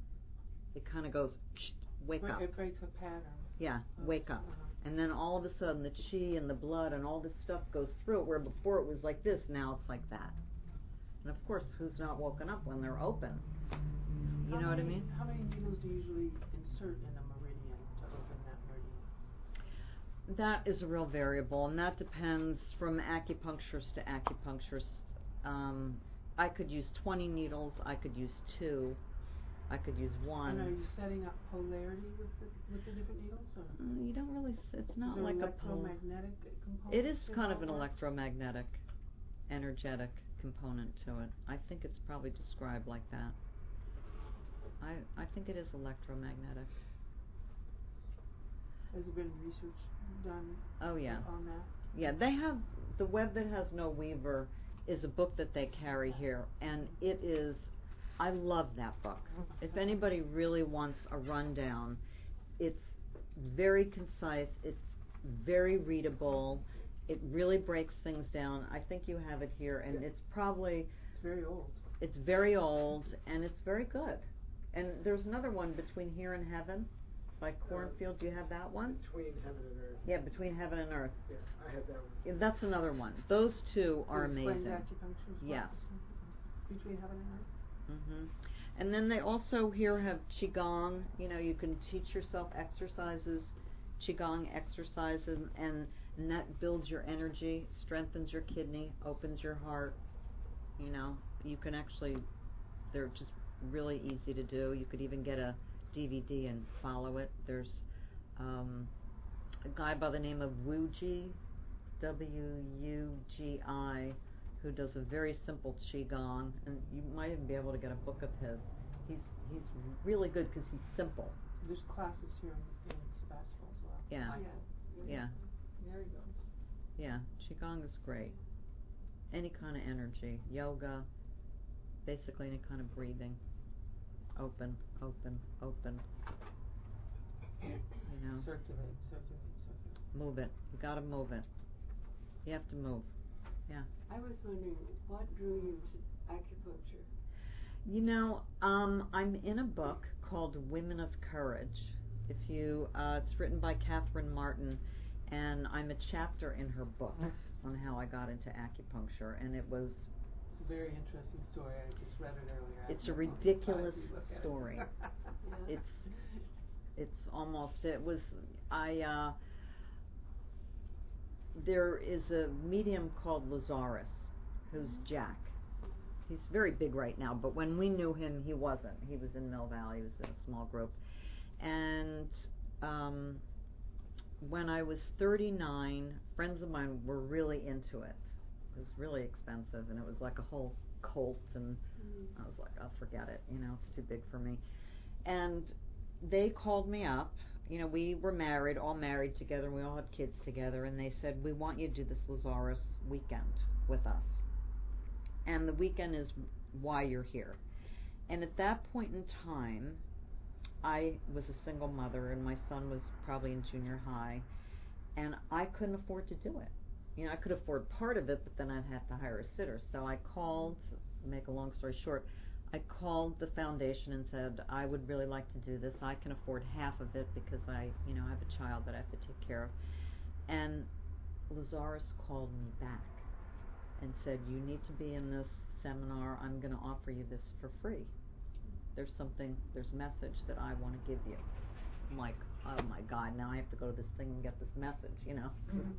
it kind of goes, wake up. It breaks a pattern. Yeah, wake up. Uh-huh. And then all of a sudden the chi and the blood and all this stuff goes through it, where before it was like this, now it's like that. And of course, who's not woken up when they're open? You know what I mean? How many needles do you usually insert in a meridian to open that meridian? That is a real variable, and that depends from acupuncturist to acupuncturist. I could use 20 needles, I could use 2, I could use 1. And are you setting up polarity with the different needles? Or? You don't really, it's not Is there like an a electromagnetic component? It is to kind how of an it works? electromagnetic, energetic component to it. I think it's probably described like that. I think it is electromagnetic. Has there been research done Oh yeah. on that? Yeah, they have, The Web That Has No Weaver is a book that they carry here, and it is, I love that book. If anybody really wants a rundown, it's very concise, it's very readable, it really breaks things down. I think you have it here, and it's probably, It's very old. it's very old, and it's very good. And there's another one, Between Here and Heaven, by Cornfield. Do you have that one? Between Heaven and Earth. Yeah, Between Heaven and Earth. Yeah, I had that one. Yeah, that's another one. Those two are It explains amazing. acupuncture as well? Yes. Between heaven and earth? Mhm. And then they also here have qigong. You know, you can teach yourself exercises, qigong exercises, and that builds your energy, strengthens your kidney, opens your heart. You know, you can actually, they're just really easy to do. You could even get a DVD and follow it. There's a guy by the name of Wuji, Wugi, who does a very simple qigong, and you might even be able to get a book of his. He's really good because he's simple. There's classes here in Sebastopol as well. Yeah. Michael. Yeah. There you go. Yeah, qigong is great. Any kind of energy, yoga, basically any kind of breathing. Open, open, open. You know, Circulate. move it. You gotta move it. You have to move. Yeah. I was wondering, what drew you to acupuncture? You know, I'm in a book called Women of Courage. If you, it's written by Catherine Martin, and I'm a chapter in her book on how I got into acupuncture, and it was. It's a very interesting story. I just read it earlier. It's a ridiculous story. Yeah. It's almost. It was. There is a medium called Lazarus, who's Jack. He's very big right now, but when we knew him, he wasn't. He was in Mill Valley. He was in a small group. And when I was 39, friends of mine were really into it. It was really expensive, and it was like a whole cult, and I was like, I'll forget it. You know, it's too big for me. And they called me up. You know, we were married, all married together, and we all had kids together, and they said, we want you to do this Lazarus weekend with us. And the weekend is why you're here. And at that point in time, I was a single mother, and my son was probably in junior high, and I couldn't afford to do it. You know, I could afford part of it, but then I'd have to hire a sitter. So I called, to make a long story short, I called the foundation and said, I would really like to do this. I can afford half of it because I have a child that I have to take care of. And Lazarus called me back and said, you need to be in this seminar. I'm going to offer you this for free. There's a message that I want to give you. I'm like, oh my God, now I have to go to this thing and get this message, you know.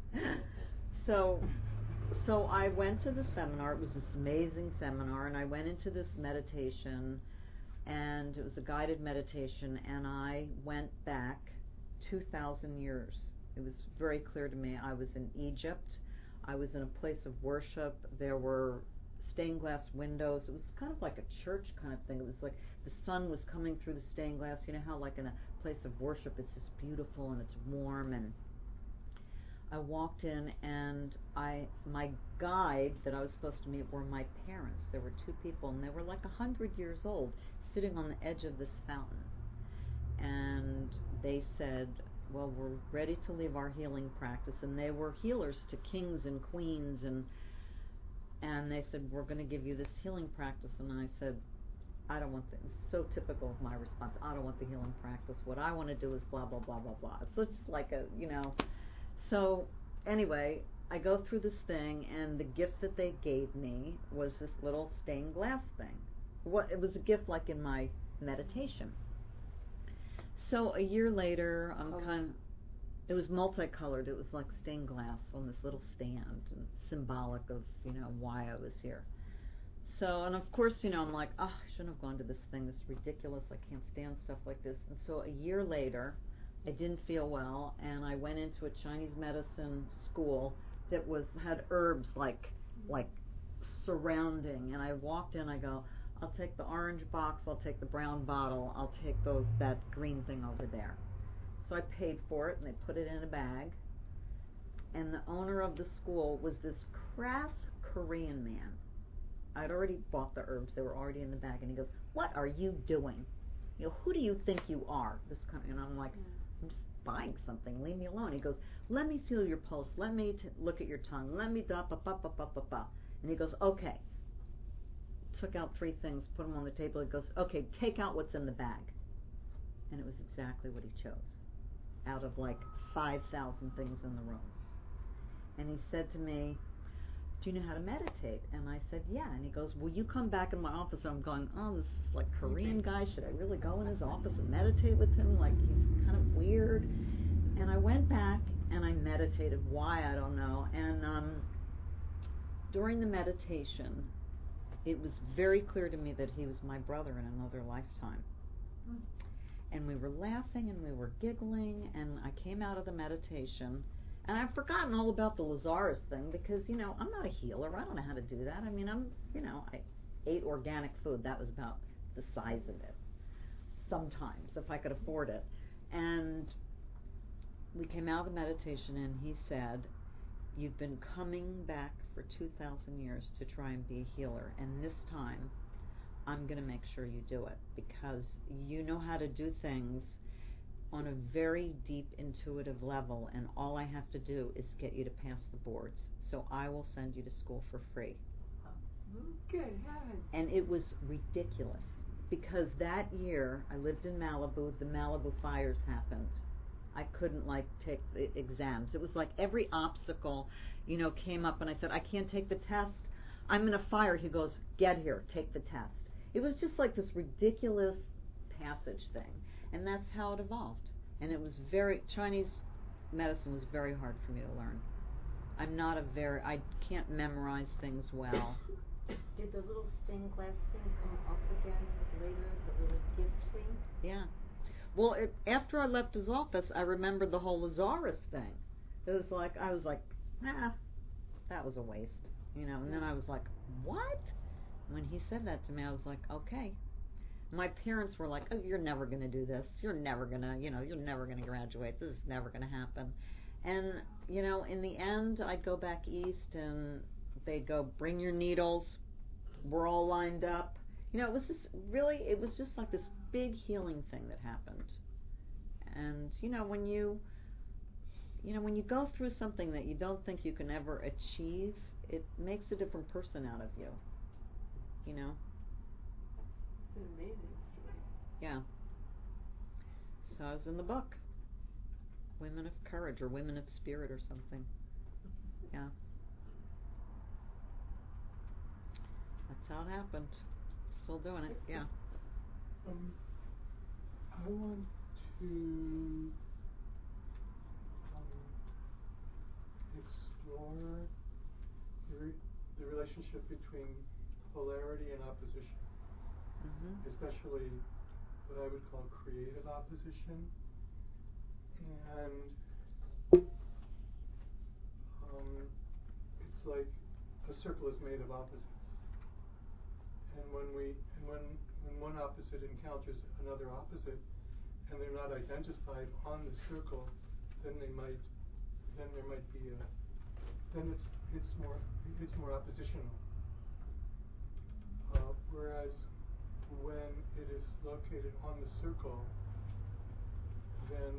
So I went to the seminar. It was this amazing seminar, and I went into this meditation, and it was a guided meditation, and I went back 2,000 years. It was very clear to me. I was in Egypt. I was in a place of worship. There were stained glass windows. It was kind of like a church kind of thing. It was like the sun was coming through the stained glass. You know how like in a place of worship it's just beautiful and it's warm. And I walked in, and my guide that I was supposed to meet were my parents. There were 2 people, and they were like 100 years old, sitting on the edge of this fountain. And they said, well, we're ready to leave our healing practice. And they were healers to kings and queens, and they said, we're going to give you this healing practice. And I said, I don't want the, so typical of my response, I don't want the healing practice. What I want to do is blah, blah, blah, blah, blah. So it's just like a, So anyway, I go through this thing, and the gift that they gave me was this little stained glass thing. It was a gift like in my meditation. So a year later, it was multicolored. It was like stained glass on this little stand, and symbolic of, why I was here. So, and of course, I'm like, I shouldn't have gone to this thing. This is ridiculous. I can't stand stuff like this. And so a year later, I didn't feel well, and I went into a Chinese medicine school that had herbs like surrounding. And I walked in. I go, I'll take the orange box. I'll take the brown bottle. I'll take that green thing over there. So I paid for it, and they put it in a bag. And the owner of the school was this crass Korean man. I'd already bought the herbs; they were already in the bag. And he goes, "What are you doing? Who do you think you are?" And I'm like, "I'm just buying something. Leave me alone." He goes, "Let me feel your pulse. Let me look at your tongue. Let me da ba ba ba ba ba ba." And he goes, "Okay." Took out 3 things, put them on the table. He goes, "Okay, take out what's in the bag." And it was exactly what he chose, out of like 5,000 things in the room. And he said to me, "Do you know how to meditate?" And I said, "Yeah." And he goes, "Will you come back in my office?" I'm going, "Oh, this is like Korean guy. Should I really go in his office and meditate with him? Like, he's kind of weird." And I went back and I meditated. Why, I don't know. And during the meditation, it was very clear to me that he was my brother in another lifetime. And we were laughing and we were giggling, and I came out of the meditation. And I've forgotten all about the Lazarus thing because, I'm not a healer. I don't know how to do that. I mean, I ate organic food. That was about the size of it. Sometimes, if I could afford it. And we came out of the meditation, and he said, "You've been coming back for 2,000 years to try and be a healer. And this time, I'm going to make sure you do it because you know how to do things on a very deep intuitive level, and all I have to do is get you to pass the boards. So I will send you to school for free." Good heavens. And it was ridiculous because that year I lived in Malibu. The Malibu fires happened. I couldn't take the exams. It was like every obstacle, came up, and I said, "I can't take the test. I'm in a fire." He goes, "Get here, take the test." It was just like this ridiculous passage thing. And that's how it evolved. And it was Chinese medicine was very hard for me to learn. I can't memorize things well. Did the little stained glass thing come up again later, the little gift thing? Yeah. Well, after I left his office, I remembered the whole Lazarus thing. It was like, I was like, that was a waste. And then I was like, what? When he said that to me, I was like, okay. My parents were like, "Oh, you're never going to do this. You're never going to, you're never going to graduate. This is never going to happen." And, in the end, I'd go back east, and they'd go, "Bring your needles. We're all lined up." It was just like this big healing thing that happened. And, when you go through something that you don't think you can ever achieve, it makes a different person out of you. It's an amazing story. Yeah. So I was in the book, Women of Courage or Women of Spirit or something. Yeah. That's how it happened. Still doing it. Yeah. I want to explore the relationship between polarity and opposition. Especially what I would call creative opposition. And it's like a circle is made of opposites. And when one opposite encounters another opposite, and they're not identified on the circle, then it's more oppositional. Whereas when it is located on the circle, then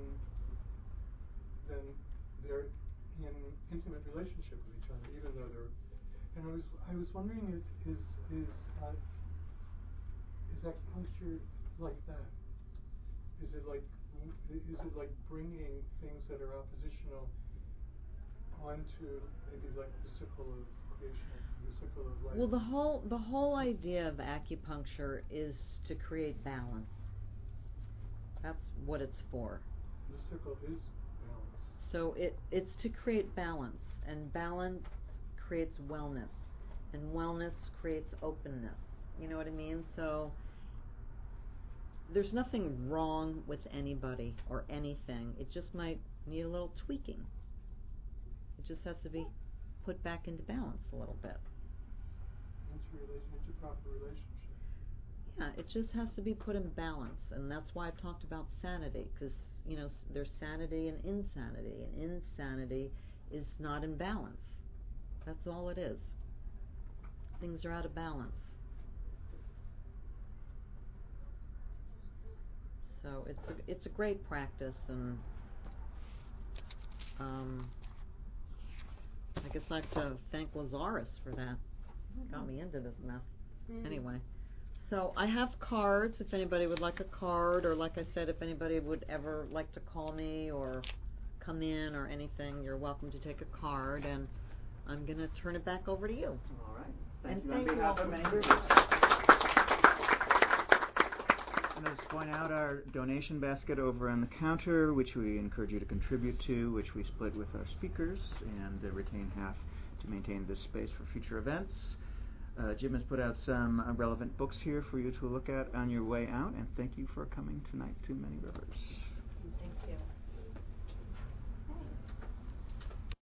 they're in intimate relationship with each other, even though they're. And I was wondering, is acupuncture like that? Is it like bringing things that are oppositional onto maybe like the sickle of creation, the sickle of life? Well, the whole idea of acupuncture is to create balance. That's what it's for. The sickle is balance. So it's to create balance, and balance creates wellness, and wellness creates openness. You know what I mean? So there's nothing wrong with anybody or anything. It just might need a little tweaking. It just has to be put back into balance a little bit. Into proper relationship. Yeah, it just has to be put in balance, and that's why I've talked about sanity, because there's sanity and insanity, and insanity is not in balance. That's all it is. Things are out of balance. So it's a great practice, and I guess I have to thank Lazarus for that. Got me into this mess. Anyway, so I have cards if anybody would like a card, or like I said, if anybody would ever like to call me or come in or anything, you're welcome to take a card, and I'm going to turn it back over to you. All right. Thank And you thank on you behalf all of for Many coming. Rivers. And let's point out our donation basket over on the counter, which we encourage you to contribute to, which we split with our speakers and retain half to maintain this space for future events. Jim has put out some relevant books here for you to look at on your way out, and thank you for coming tonight to Many Rivers.